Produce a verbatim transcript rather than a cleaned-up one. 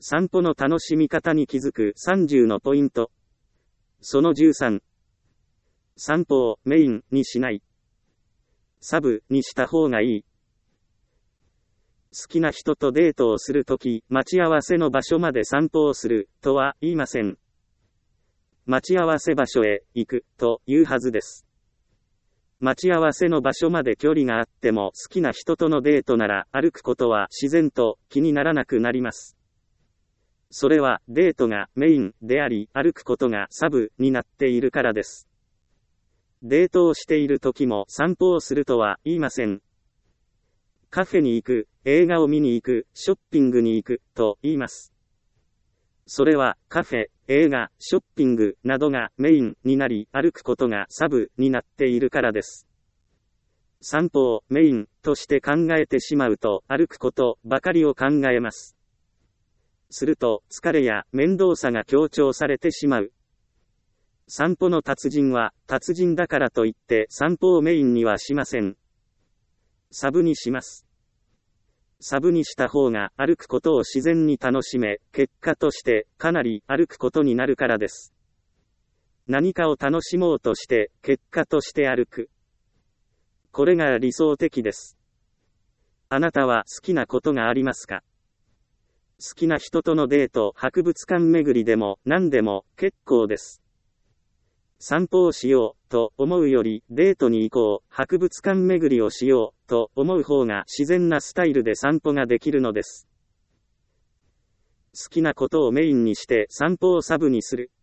散歩の楽しみ方に気づくさんじゅうのポイント。そのじゅうさん。散歩をメインにしない。サブにした方がいい。好きな人とデートをするとき、待ち合わせの場所まで散歩をするとは言いません。待ち合わせ場所へ行くというはずです。待ち合わせの場所まで距離があっても好きな人とのデートなら歩くことは自然と気にならなくなります。それはデートがメインであり歩くことがサブになっているからです。デートをしている時も散歩をするとは言いません。カフェに行く、映画を見に行く、ショッピングに行くと言います。それはカフェ、映画、ショッピングなどがメインになり歩くことがサブになっているからです。散歩をメインとして考えてしまうと歩くことばかりを考えます。すると疲れや面倒さが強調されてしまう。散歩の達人は達人だからといって散歩をメインにはしません。サブにします。サブにした方が歩くことを自然に楽しめ、結果としてかなり歩くことになるからです。何かを楽しもうとして結果として歩く。これが理想的です。あなたは好きなことがありますか？好きな人とのデート、博物館巡りでも何でも結構です。散歩をしようと思うよりデートに行こう、博物館巡りをしようと思う方が自然なスタイルで散歩ができるのです。好きなことをメインにして散歩をサブにする。